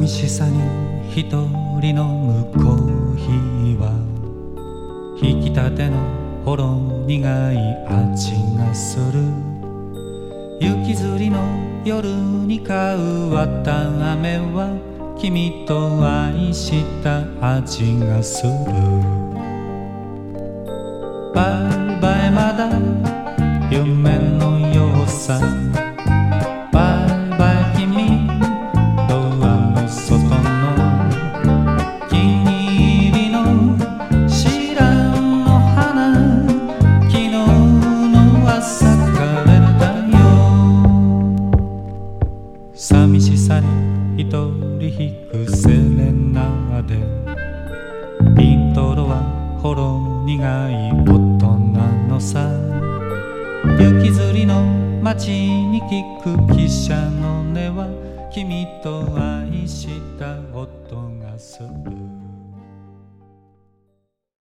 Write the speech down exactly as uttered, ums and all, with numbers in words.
しさに一人の向こう日は引きたてのほろ苦い味がする。雪吊りの夜に買う綿あめは君と愛した味がする。バイバイまだ夢のようさ。バイバイ君ドアの外の気に入りの白の花。昨日の朝枯れたよ。寂しさに一人弾くセレナーデ。イントロはほろ苦い大人のさ。雪吊りの街に聞く汽車の音は君と愛した音がする。